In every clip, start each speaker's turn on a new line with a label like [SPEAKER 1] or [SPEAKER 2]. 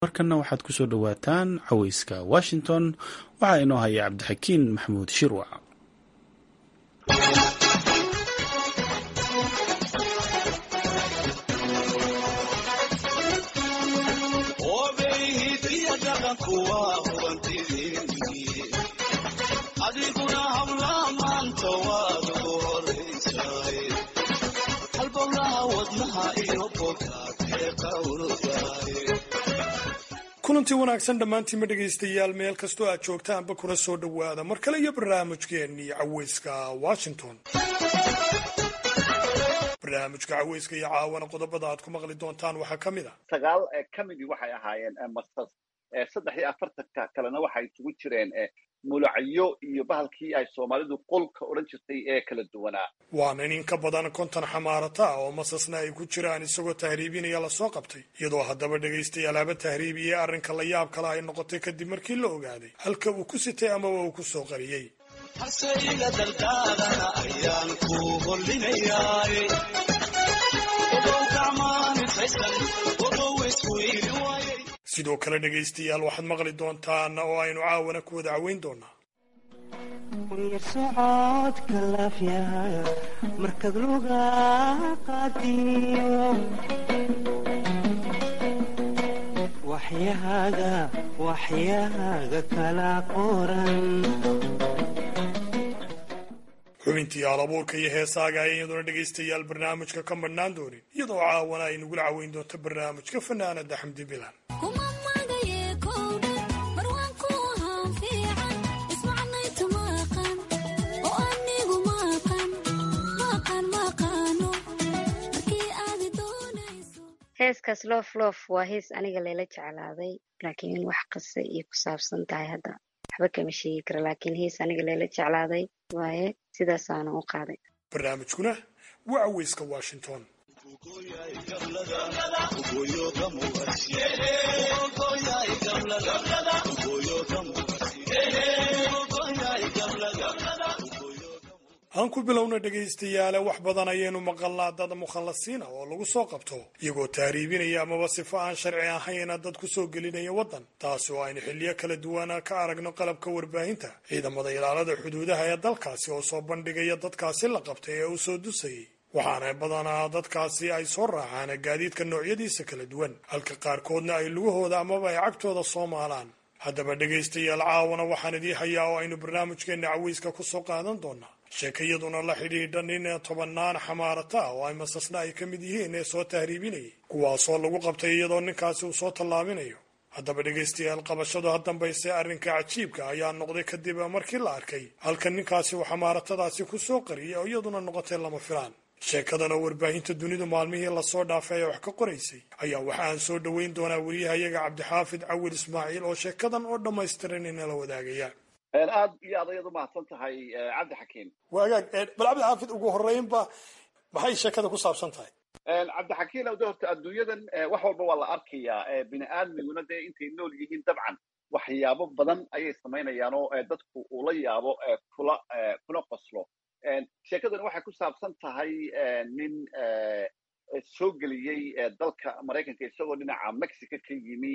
[SPEAKER 1] markana waxaad ku soo dhowaataan cawayska Washington waxaa inoo haya Cabdixakiin Maxamuud Shirwac.
[SPEAKER 2] kulantii wanaagsan dhammaantiinma dhegaystayaal meel kastoo aad joogtaanba kuna soo dhowaada mar kale iyo barnaamijkeennii cawayska Washington. barnaamijka cawayska iyo caawana qodobada aad ku maqli doontaan waxaa ka mid ah
[SPEAKER 3] sagaal kamidii waxay ahaayeen masas 43 kalena waxay isugu jireen mulacyo iyo bahalkii ay Soomaalidu qolka oran jirtay ee kala duwanaa.
[SPEAKER 2] waana in ka badan 50 xamaarata oo masasna ay ku jiraan isagoo tahriibinaya la soo qabtay iyadoo haddaba dhagaystayaal haba tahriibiyay arrinka la yaab kale ay noqotay kadib markii la ogaaday halka uu ku sitay ama uu ku soo qariyay. sidoo kale dhagaystayaal waxaad maqli doontaan oo aynu caawana ku wada caweyn doonaa
[SPEAKER 4] socodka laafyaha markad luga qaadiyo waxyahaaga kala qoran.
[SPEAKER 2] xubintii alabuurka iyo heesaaga ay iyaduna dhegaystayaal barnaamijka ka madhnaan doonin iyadoo caawana ay nagula caweyn doonto barnaamijka fanaanada Xamdi Bilan.
[SPEAKER 5] heeskaas loof waa hees aniga leela jeclaaday laakiin wax qasay iyo ku saabsan tahay hadda waxba kama sheegi karo laakiin hees aniga leela jeclaaday waaye sidaas aan u qaaday.
[SPEAKER 2] barnaamijkuna waa cawayska Washington. aan ku bilowna dhagaystayaal wax badan ayaynu maqalnaa dad mukhallasiin oo lagu soo qabto iyagoo tahriibinaya amaba sifo aan sharci ahayn dad ku soo gelinaya wadan taas oo aynu xilliyo kala duwan ka aragno qalabka warbaahinta ciidamada ilaalada xuduudaha ee dalkaasi oo soo bandhigaya dadkaasi la qabtay ee u soo dusayay waxaana badanaa dadkaasi ay soo raacaan gaadiidka noocyadiisa kala duwan halka qaarkoodna ay lugahooda amaba ay cagtooda soo maalaan. haddaba dhagaystayaal caawana waxaan idii hayaa oo aynu barnaamijkeena cawayska ku soo qaadan doonaa sheekayaduna la xidhiidha nin 10 xamaarata oo ay masasna ay ka mid yihiin ee soo tahriibinayay kuwaasoo lagu qabtay iyadoo ninkaasi uu soo tallaabinayo. haddaba dhagaystayaal qabashadu haddanbayse arrinka cajiibka ayaa noqday kadib markii la arkay halka ninkaasi uu xamaaratadaasi ku soo qariyay oo iyaduna noqotay lama filaan. sheekadan oo warbaahinta dunidu maalmihii lasoo dhaafay ee wax ka qoraysay ayaa waxa aan soo dhoweyn doonaa wariyahayaga Cabdixaafid Cawil Ismaaciil oo sheekadan oo dhammaystiran inala wadaagaya.
[SPEAKER 3] aad iyo aad ayaad u mahadsan tahay Cabdixakiin.
[SPEAKER 2] waagaag bal Cabdixaafid ugu horeynba maxay sheekada ku saabsan tahay?
[SPEAKER 3] Cabdixakiin oo doorta adduunyadan wax walba waa la arkayaa bini'aadmiguna dee intay nool yihiin dabcan waxyaabo badan ayay samaynayaan oo dadku ula yaabo kuna qoslo. sheekadan waxay ku saabsan tahay nin soo geliyey dalka Mareykanka isagoo dhinaca Mexico ka yimi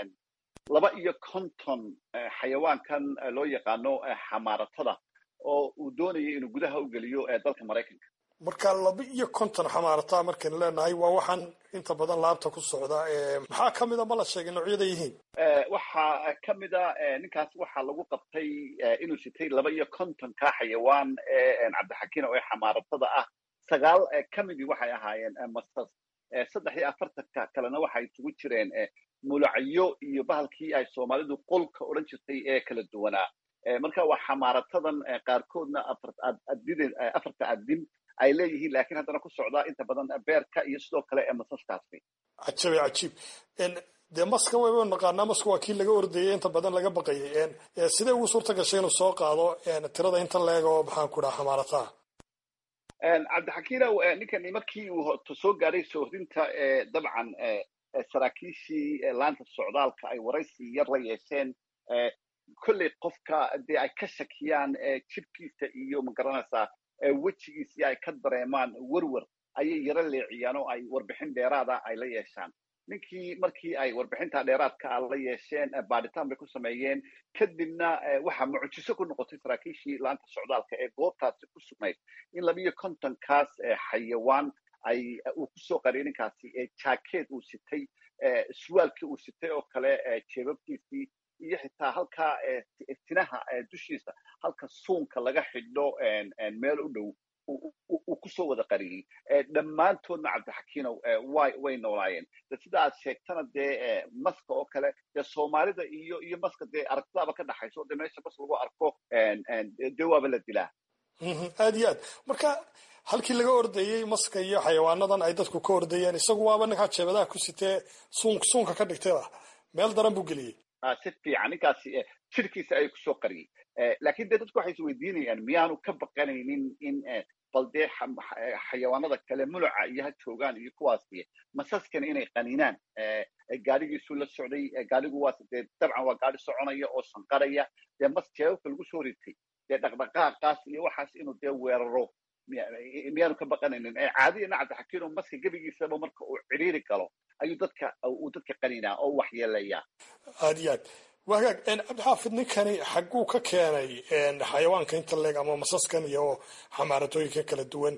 [SPEAKER 3] 52 xayawaankan loo yaqaano xamaaratada oo uu doonayay inuu gudaha u geliyo dalka Mareykanka.
[SPEAKER 2] marka 52 xamaarata markaan leenahay waa waxaan inta badan laabta ku socda maxaa kamid ah ma la sheegay noocyada yihiin?
[SPEAKER 3] waxaa kamid ah ninkaas waxaa lagu qabtay inuu sitay 52 ka xayawaan Cabdixakiin oo xamaaratada ah. 9 kamidii waxay ahaayeen masas 43 kalena waxay isugu jireen mulacyo iyo bahalkii ay Soomaalidu qolka oran jirtay ee kala duwanaa. marka waa xamaaratadan qaarkoodna afarta adin ay leeyihiin laakiin haddana ku socda inta badan beerka iyo sidoo kale masaskaasi.
[SPEAKER 2] cajiib dee maska wayba naqaanaa maska waa kii laga ordayay inta badan laga baqayay sidee ugu suurta gashay inuu soo qaado tirada inta leeg oo maxaan ku dhaha xamaarataa?
[SPEAKER 3] Cabdixakiin ninkani markii uu soo gaaray soohdinta dabcan saraakiishii laanta socdaalka ay waraysi yar la yeesheen kolley qofka dee ay ka shakiyaan jibkiisa iyo magaranaysaa wejigiisii ay ka dareemaan werwer ayay yara leeciyaan oo ay warbixin dheeraada ay la yeeshaan. ninkii markii ay warbixinta dheeraadka la yeesheen baadhitaan bay ku sameeyeen kadibna waxa mucjiso ku noqotay saraakiishii laanta socdaalka ee goobtaasi ku sugnayd in 250 kaas xayawaan uu kusoo qariyay ninkaasi jaakeed uu sitay suwaalkii uu sitay oo kale jeebabkiisii iyo xitaa halkaa tinaha dushiisa halka suunka laga xidho meel u dhow uu kusoo wada qariyey dhammaantoodna cabdixakiinow way noolaayeen sida aad sheegtana dee maska oo kale dee soomaalida iyo maska dee aragtidaaba ka dhaxayso dee meesha mas lagu arko dee waaba la dilaa
[SPEAKER 2] aad iyo aad marka halkii laga ordayey maska iyo xayawaanadan ay dadku ka ordayeen isagu waaba ninkaa jeebadaha ku sitee suunka ka dhigtayba meel daran buu geliyey
[SPEAKER 3] si fiican ninkaasi jirkiisa ayuu kusoo qariyey laakiin dee dadku waxay isweydiinayaan miyaanu ka baqanaynin in bal dee xayawaanada kale muluca iyo ha joogaan iyo kuwaasi masaskan inay qaninaan gaadhigiisuu la socday gaadhigu waa dee dabcan waa gaadhi soconaya oo sanqaraya dee mas jeebabka lagu soo ritay dee dhaqdhaqaaqaas iyo waxaas inuu dee weeraro miyaanu ka baqanaynin caadiyana cabdixakiin oo maska gebigiisaba marka uu cidhiiri galo ayuu dadka qaninaa oo waxyeeleeyaa
[SPEAKER 2] aad iyo aad wagaag cabdixaafid ninkani xagguu ka keenay xayawaanka inta leeg ama masaskan iyo xamaaratooyinka kala duwan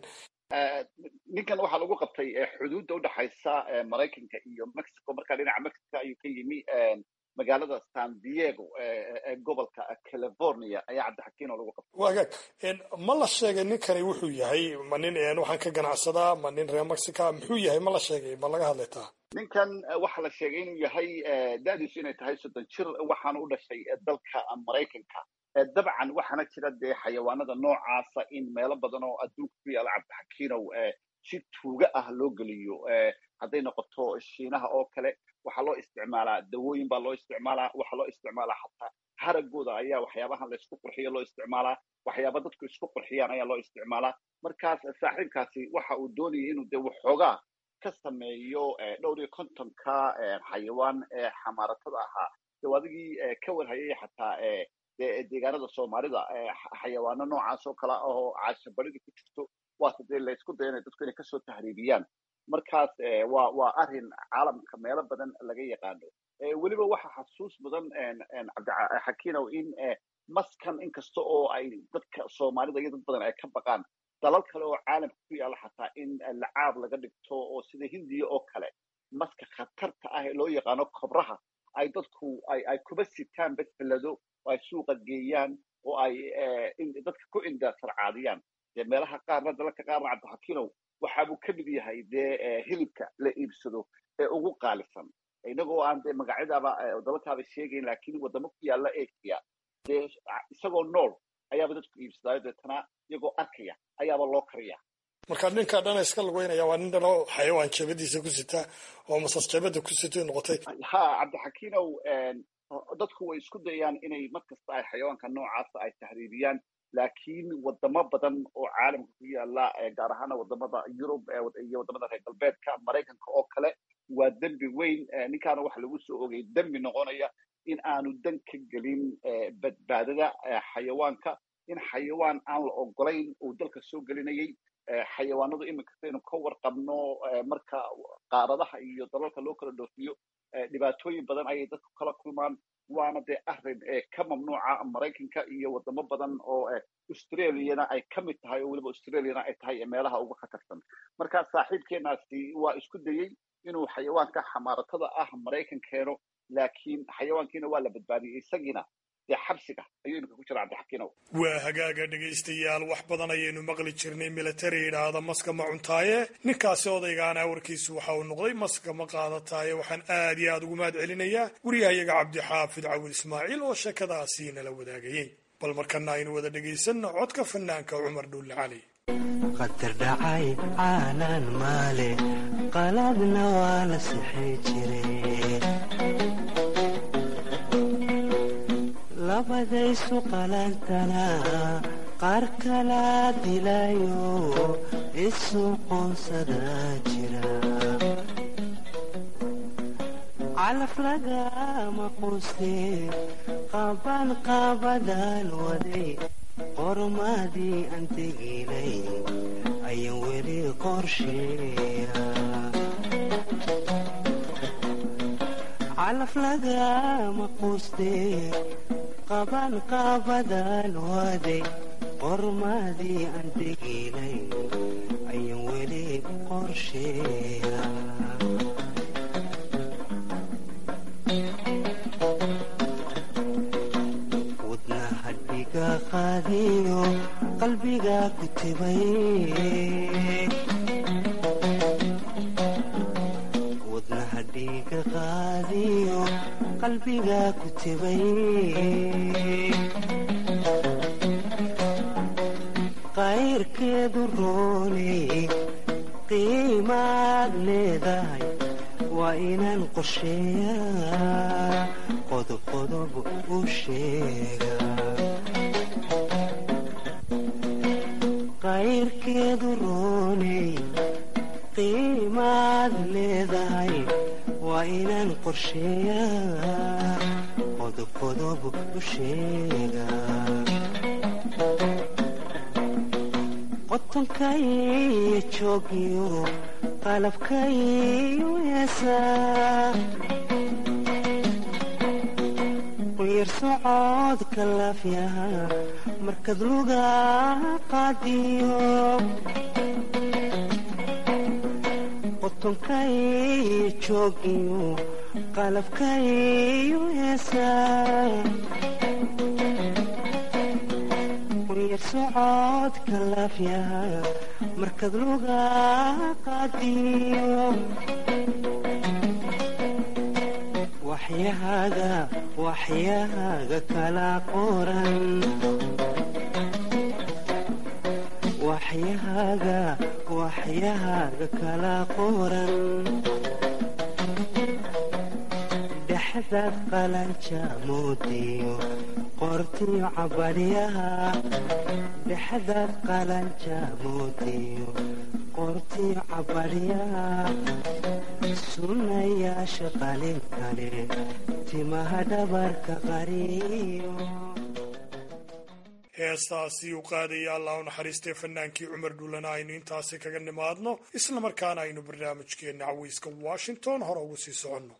[SPEAKER 3] ninkan waxaa lagu qabtay xuduudda udhaxaysa maraykanka iyo mexico markaa dhinaca mexico ayuu ka yimi magaalada san diego ee gobolka california ayaa cabdixakiin oo lagu qabtay
[SPEAKER 2] wagaag ma la sheegay ninkani wuxuu yahay ma nin waxaan ka ganacsadaa ma nin reer mexica muxuu yahay ma la sheegay ma laga hadlaytaa
[SPEAKER 3] ninkan waxaa la sheegay inuu yahay da'diisu inay tahay 30 jir waxaana u dhashay dalka maraykanka dabcan waxaana jira dee xayawaanada noocaasa in meelo badan oo adduunka ku yaala cabdixakiinow si tuuga ah loo geliyo hadday noqoto shiinaha oo kale waxaa loo isticmaalaa dawooyin baa loo isticmaalaa waxaa loo isticmaalaa xataa haragooda ayaa waxyaabahan la isku qurxiyo loo isticmaalaa waxyaaba dadku isku qurxiyaan ayaa loo isticmaalaa markaas saaxiibkaasi waxa uu doonayay inuu dee waxoogaa ka sameeyo 250 xayawaan xamaaratada ahaa dee adigii ka warhayay xataa deegaanada soomaalida xayawaano noocaas oo kale oo caashabarida ku jirto waase dee laysku dayo inay dadku inay kasoo tahriibiyaan markaas waa arrin caalamka meelo badan laga yaqaano weliba waxa xasuus mudan cabdixakiinow in maskan inkasta oo ay dadka soomaalida iyo dad badan ay ka baqaan dalal kale oo caalamka ku yaala xataa in lacaab laga dhigto oo sida hindiya oo kale maska khatarta ah ee loo yaqaano kobraha ay dadku ay kuba sitaan basfilado oo ay suuqa geeyaan oo ay dadka ku indasarcaadiyaan dee meelaha qaarna dalalka qaarna cabdixakiinow waxaabuu ka mid yahay dee hilibka la iibsado ee ugu qaalisan inagoo aan dee magacyadaaba dalalkaaba sheegayn laakiin wadamo ku yaala asia dee isagoo nool ayaaba dadku iibsadaayo deetana iyagoo arkaya ayaaba loo kariyaa
[SPEAKER 2] marka ninka dhana iska lugeynaya waa nin dhanoo xayawaan jabadiisa ku sita oo masas jabada ku sitay noqotay
[SPEAKER 3] ha cabdixakiinow dadku way isku dayaan inay markasta ay xayawaanka noocaasa ay tahriibiyaan laakiin wadamo badan oo caalamka ku yaala gaar ahaana wadamada yurub iyo wadamada reer galbeedka maraykanka oo kale waa dembi weyn ninkaana waxa lagu soo ogay dembi noqonaya in aanu dan ka gelin badbaadada xayawaanka in xayawaan aan la ogolayn uu dalka soo gelinayay xayawaanadu iminkasta inu ka warqabno marka qaaradaha iyo dalalka loo kala dhoofiyo dhibaatooyin badan ayay dadku kala kulmaan waana dee arrin ka mamnuuca maraykanka iyo wadamo badan oo australiana ay ka mid tahay oo weliba australiana ay tahay meelaha ugu khatarsan marka saaxiibkeenaasi waa isku dayey inuu xayawaanka xamaaratada ah maraykan keeno laakiin xayawaankiina waa la badbaadiyey isagiina dee xabsiga ayuu iminka ku jira cabdixakiinow
[SPEAKER 2] waa hagaaga dhegaystayaal wax badan ayaynu maqli jirnay military idhaahda maska ma cuntaaye ninkaasi odaygaana warkiisu waxa uu noqday maska ma qaadataaye waxaan aad iyo aad ugu mahad celinayaa wariyahayaga cabdixaafid cawil ismaaciil oo sheekadaasi nala wadaagayey bal markana aynu wada dhegaysanno codka fanaanka cumar dhuulle cali
[SPEAKER 4] qadar dhacay caanan maale qaladna waa la sixi jiray labadaysu qalantana qaar kala dilayo isu qoonsada jira calaf lagama quustee qaban qaabadaan waday qormadii aan teginay ayaan weli qorsheeya calaf lagama quustee qaban qaabadan waday qormadii aan teginay ayaan weli qorsheeya wadnaha dhiga qaadiyo qalbiga ku tibay wadnaha dhiga qaadiyo qalbiga ku tibay qayrkeedu rooney qiimaad leedahay waa inaan qorsheeyaa qodob qodob u sheega qayrkeedu rooney qiimaad leedahay waa inaan qorsheeyaa qodob qodob u sheega qotonkaiyo joogiyo qalabkaiyo heesaa quyar socodka laafyaha markad luga qaadiyo qotonkaiyo joogiyo qalabkaiyo heesaa socodka laafyaha markad luga qaadiyo waxyahaaga kala qoran waxyahaaga kala qoran dhexdaad qalanja moodiyo qortiyo cabadhyaha dhexdaad qalanja moodiyo qortiyo cabadhyaha sunnayaasha qalin kale timaha dhabarka qariyo
[SPEAKER 2] heestaasi uu qaadaya allah u naxariistay fanaankii cumar dhuulana aynu intaasi kaga nimaadno islamarkaana aynu barnaamijkeenna caweyska washington hore ugu sii soconno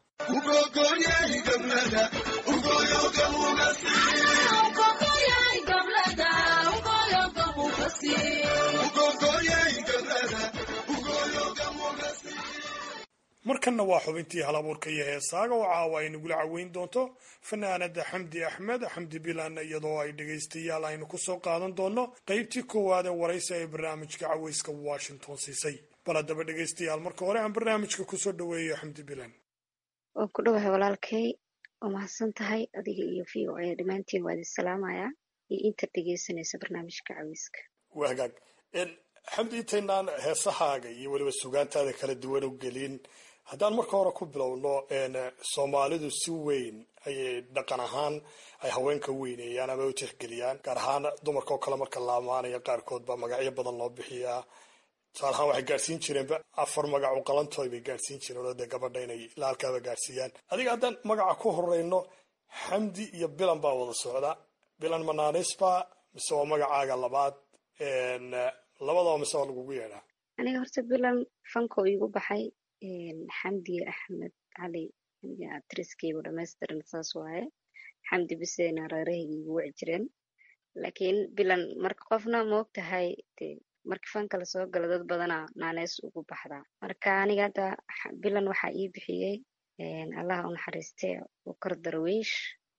[SPEAKER 2] markanna waa xubintii halabuurka iyo heesaaga oo caawa ay nagula caweyn doonto fanaanada xamdi axmed xamdi bilan iyadoo ay dhegaystayaal aynu kusoo qaadan doonno qaybtii koowaad ee waraysi ee barnaamijka caweyska washington siisay bal haddaba dhegaystayaal marka hore aan barnaamijka kusoo dhaweeyo xamdi bilan
[SPEAKER 5] waan ku dhowahay walaalkay oo mahadsan tahay adiga iyo v o a dhammaantiin waa idin salaamayaa iyo inta dhegaysanaysa barnaamijka caweyska
[SPEAKER 2] waa hagaag xamdi intaynaan heesahaaga iyo weliba sugaantaada kala duwan u gelin haddaan marka hore ku bilowno soomaalidu si weyn ayay dhaqan ahaan ay haweenka weyneeyaan ama u tixgeliyaan gaar ahaan dumarka oo kale marka la amaanaya qaarkood baa magacyo badan loo bixiyaa tusaale ahaan waxay gaadhsiin jireenba 4 magac oo qalantooy bay gaadhsiin jireen oo dee gabadha inay laalkaaba gaadhsiiyaan adiga haddaan magaca ku horeyno xamdi iyo bilan baa wada socda bilan manaanisba mise waa magacaaga labaad labadaba mise waa lagugu yeedhaa
[SPEAKER 5] aniga horta bilan fanko igu baxay xamdi axmed cali atriskeygu dhamaystiran saas waaye xamdi biseena reerahayga igu wici jireen laakiin bilan marka qofna moog tahay marka fanka lasoo galo dad badanaa naaneys ugu baxdaa marka aniga hadda bilan waxaa ii bixiyey allah u naxariistee ukar darwiish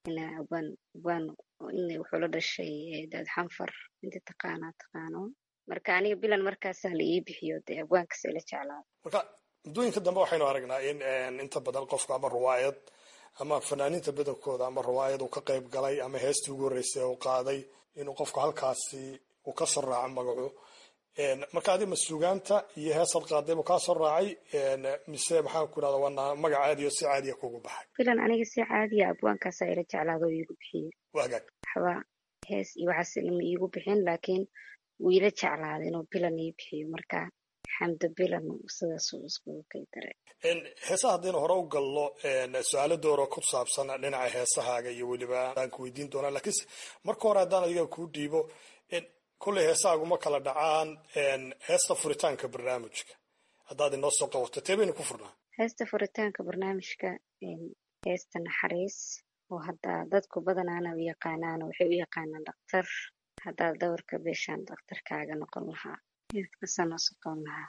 [SPEAKER 5] wuxuu la dhashay daad xanfar inta taqaano marka aniga bilan markaasaa la ii bixiyo dee abwaankaasa ila jeclaada
[SPEAKER 2] marka muddooyinka dambe waxaynu aragnaa in inta badan qofka ama riwaayad ama fanaaniinta badankooda ama riwaayad uu ka qayb galay ama heestii ugu horreysay uu qaaday inuu qofku halkaasi uu ka soo raaco magacu marka adi ma sugaanta iyo heesad qaaday buu kaa soo raacay mise maxaan ku idhahda waa magac caadiyo si caadiya kugu baxay
[SPEAKER 5] bilan aniga si caadiya abwaankaasaa ila jeclaado iigu bixiyey
[SPEAKER 2] wagaag
[SPEAKER 5] waxba hees iyo waxaas lama iigu bixin laakiin wuu ila jeclaaday inuu bilan ii bixiyo marka xamda bilan sidaas uu iskugu kay daray
[SPEAKER 2] heesaha haddaynu hore u galno su-aalo dooro ku saabsan dhinaca heesahaaga iyo weliba aan ku weydiin doonaa laakiinse marka hore haddaan adiga kuu dhiibo kulley heesahaagu ma kala dhacaan heesta furitaanka barnaamijka haddaad inoo soo qabato tee baynu ku furnaa
[SPEAKER 5] heesta furitaanka barnaamijka heesta naxariis oo hadda dadku badanaana u yaqaanaan waxay u yaqaanaan dhakhtar haddaad dawarka beeshaan dhakhtarkaaga noqon lahaa heeskasana socon lahaa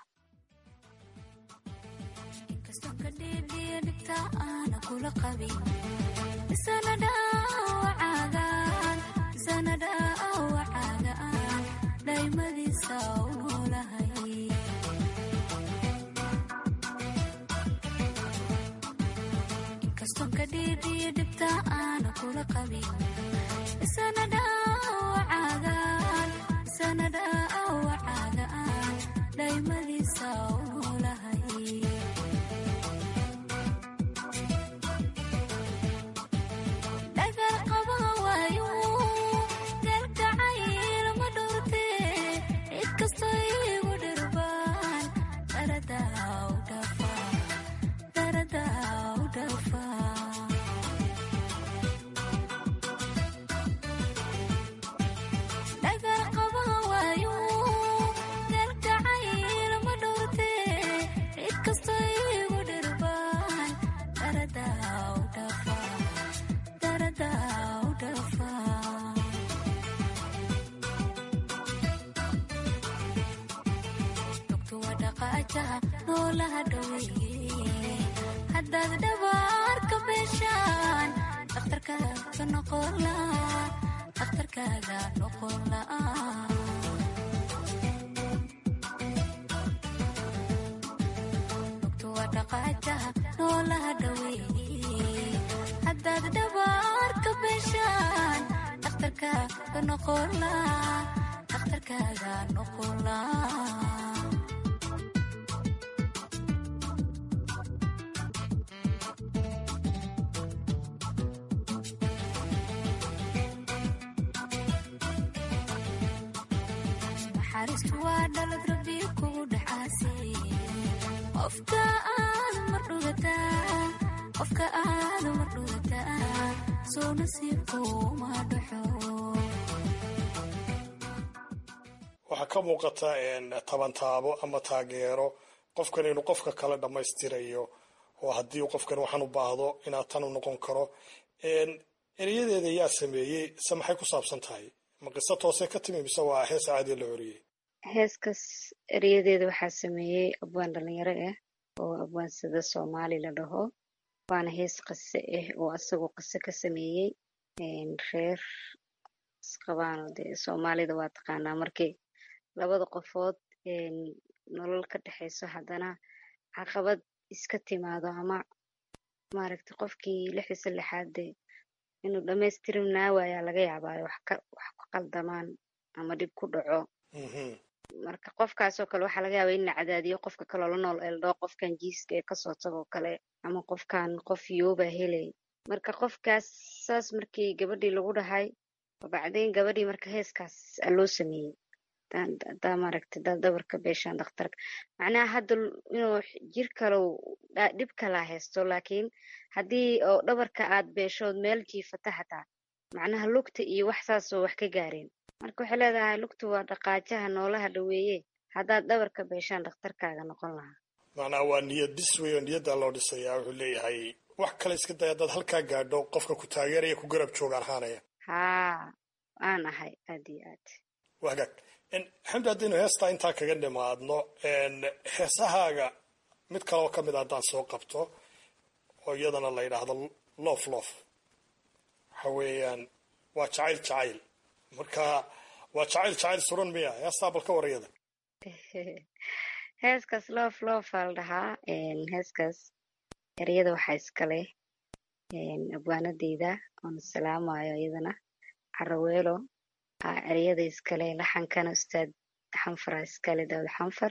[SPEAKER 6] inkastoo ka dhiidhiya dhibta aana kula qabin isana dhaawacaagaan dhaymadiisa u noolahay inkastoo ka dhiidhiya dhibta aana kula qabin isana dhaawacaagaan dhaymadiisa u noolahay dhagar qaba waayo galgacayl ma dhowrtee cid kastoo igu dhirbaan daradaa u dhafaa dhagar qaba waayo galgacayl ma dhowrtee cid kastoo igu dhirbaan daradaa u dhafaa dogtu waa dhaqaajaha noolaha dhaweeye haddaad dhabaarka beeshaan dhakhtarkaaga noqon lahaa dogtu waa dhaqaajaha noolaha dhaweeye haddaad dhabaarka beeshaan dhakhtarkaaga noqon lahaa naxariistu waa dhalad rabbi kugu dhaxaasay qofka aad mar dhugataa soo nasiibkuma dhaxo
[SPEAKER 2] waxaa ka muuqata tabantaabo ama taageero qofkan inuu qofka kale dhammaystirayo oo haddii uu qofkan waxaan u baahdo inaad tan u noqon karo erayadeeda yaa sameeyey se maxay ku saabsan tahay ma qiso toosee ka timi mise waa hees caadiya la horiyey
[SPEAKER 5] heeskas erayadeeda waxaa sameeyey abwaan dhalinyaro ah oo abwaansada soomaali la dhaho waana hees qise ah oo asagoo qise ka sameeyey reer isqabaano dee soomaalida waa taqaanaa markii labada qofood nolol ka dhexayso haddana caqabad iska timaado ama maaragta qofkii lixdiisa lixaade inuu dhammaystirimnaa waayaa laga yaabaayo wax ku qaldamaan ama dhib ku dhaco marka qofkaasoo kale waxaa laga yaaba in la cadaadiyo qofka kaloo la nool eldhoo qofkan jiiska ee kasoo tagoo kale ama qofkan qof yooba helay marka qofkaas saas markii gabadhii lagu dhahay bacdayn gabadhii marka heeskaas loo sameeyey hadaa maaragta dabarka beeshaan dhakhtarka macnaha hadda inuu jir kalow dhib kalaa haysto laakiin haddii oo dhabarka aad beeshood meel jiifata hataa macnaha lugta iyo wax saasoo wax ka gaareen marka waxay leedahay lugta waa dhaqaajaha noolaha dhaweeye haddaad dhabarka beeshaan dhakhtarkaaga noqon lahaa
[SPEAKER 2] macnaha waa niyad dhis wey oo niyaddaa loo dhisayaa wuxuu leeyahay wax kale iska day haddaad halkaa gaadho qofka ku taageeraya ku garab joogaan ahaanaya
[SPEAKER 5] haa waan ahay aad iyo aad
[SPEAKER 2] wagaag xamdi haddaynu heestaa intaa kaga nimaadno heesahaaga mid kaloo ka mid a haddaan soo qabto oo iyadana la yidhaahdo lof waxa weeyaan waa jacayl marka waa jacayl suran miya heestaa bal ka warayada
[SPEAKER 5] heeskaas loof aa la dhahaa heeskaas eryada waxaa iskale abwaanadeyda oona salaamayo iyadana caraweelo eryada iskale laxankana ustaad xanfara iskale daawud xanfar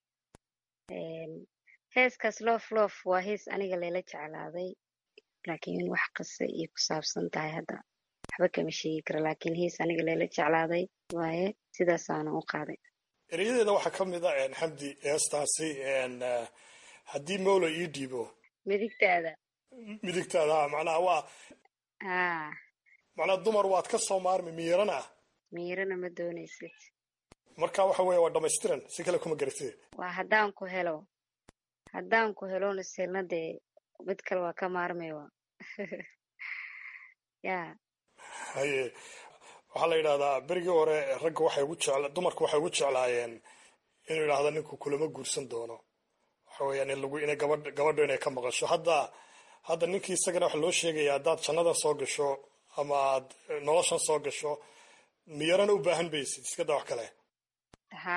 [SPEAKER 5] heeskaas loof waa hees aniga lela jeclaaday laakiin wax qise iyo ku saabsan tahay hadda waxba kama sheegi kara laakiin hees aniga lela jeclaaday waaye sidaasaana u qaaday
[SPEAKER 2] eryadeeda waxaa ka mid a xamdi heestaasi haddii mawla ii dhiibo midigtaada macnaha waa macnaha dumar waad ka soo maarmi
[SPEAKER 5] miirana ma doonaysid
[SPEAKER 2] marka waxa weeye waa dhamaystiran si kale kuma garatid
[SPEAKER 5] waa haddaan ku helona selna dee mid kale waa ka maarmay ya
[SPEAKER 2] haye waxaa la yidhahdaa berigii hore ragga waxay ugu dumarku waxay ugu jeclaayeen inuu yidhaahdo ninku kulama guursan doono waxa weeyaan inay gabadhu inay ka maqasho hadda ninkii isagana waxa loo sheegaya haddaad jannadan soo gasho ama aad noloshan soo gasho miyarana u baahan baysid iska daa wax kale
[SPEAKER 5] ha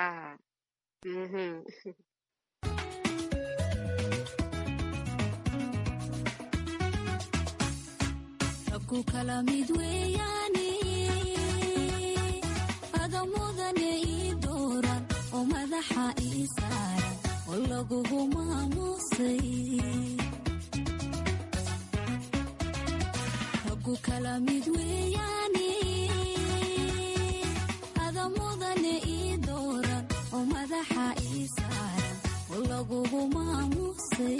[SPEAKER 6] ku kala mid weeyaane adamudane ii dooran oo madaxa ii saaran oo lagugu maamusay ku kala mid weeyaane adamudane ii dooran oo madaxa ii saaran oo lagugu maamusay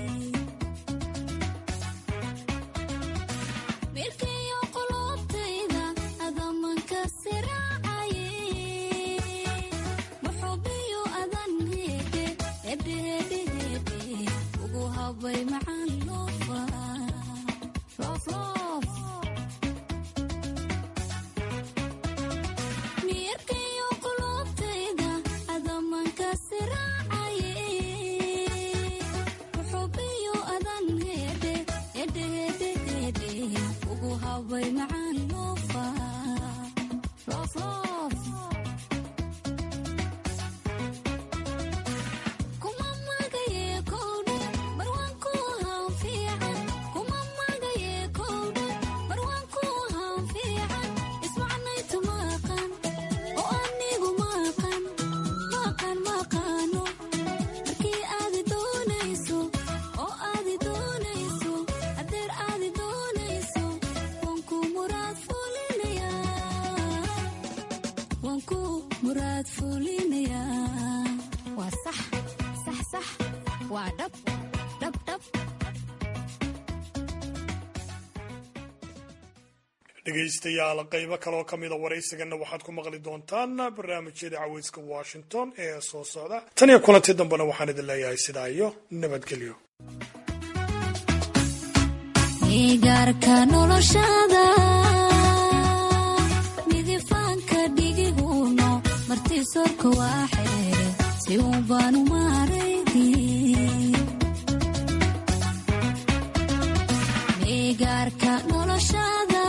[SPEAKER 2] dhegaystayaal qaybo kaloo ka mida waraysigana waxaad ku maqli doontaan barnaamijyada caweyska washington ee soo socda tan iyo kulanti dambena waxaan idin leeyahay sidaa iyo nabadgelyo
[SPEAKER 6] gaarka noloshada midifaanka dhigiguno martii sorka waa xeere si uun baanu maaraydi gaarka noloshada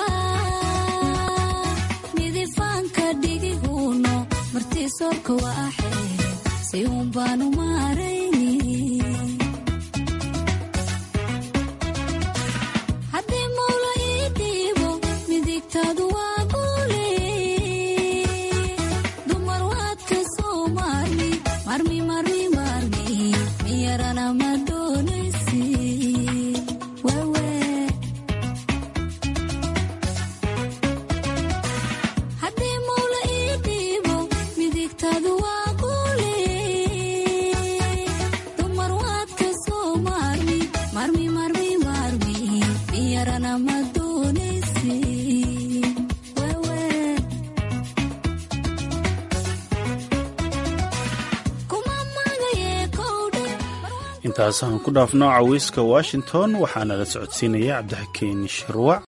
[SPEAKER 6] midifaanka dhigiguno martii sorka waa xeere si uun baanu maarayni
[SPEAKER 1] intaasaan ku dhaafno caweyska washington waxaana la socodsiinaya cabdixakiin shirwac